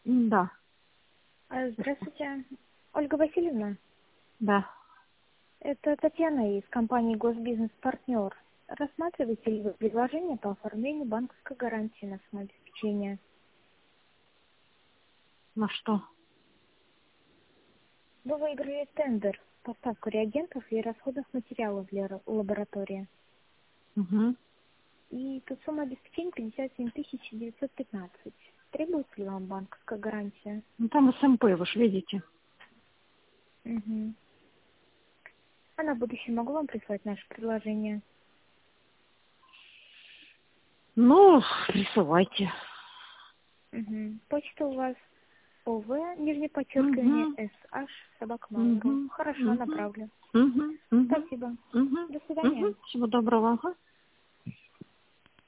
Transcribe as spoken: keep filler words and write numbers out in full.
М, Да, А, Здравствуйте, Ольга Васильевна. да. Это Татьяна из компании «Госбизнес-партнер». Рассматриваете ли вы предложение по оформлению банковской гарантии на самообеспечение? На что? Вы выиграли тендер поставку реагентов и расходных материалов для ра- лаборатории. Угу. И тут сумма обеспечения пятьдесят семь тысяч девятьсот пятнадцать. Требуется ли вам банковская гарантия? Ну там СМП, вы же видите. Угу. А на будущее могу вам прислать наше предложение? Ну, рисовайте. Угу. Почта у вас ОВ, нижнее подчеркивание, Угу. СH, собака Mail.ru. Угу. Хорошо, Угу. направлю. Угу. Угу. Спасибо. Угу. До свидания. Угу. Всего доброго. Ага.